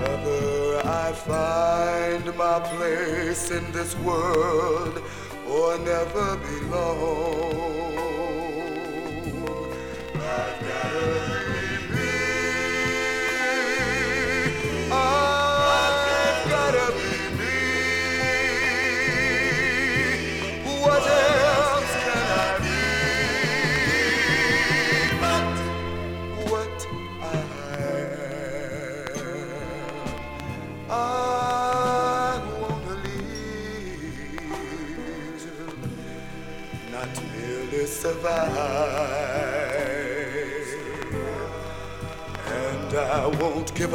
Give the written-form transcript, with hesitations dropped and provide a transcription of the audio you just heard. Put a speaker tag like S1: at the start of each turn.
S1: Whether I find my place in this world or never belong, I've gotta be me. I've gotta be me. What else can I be but what I am? I wanna live, not merely survive, and I won't give up.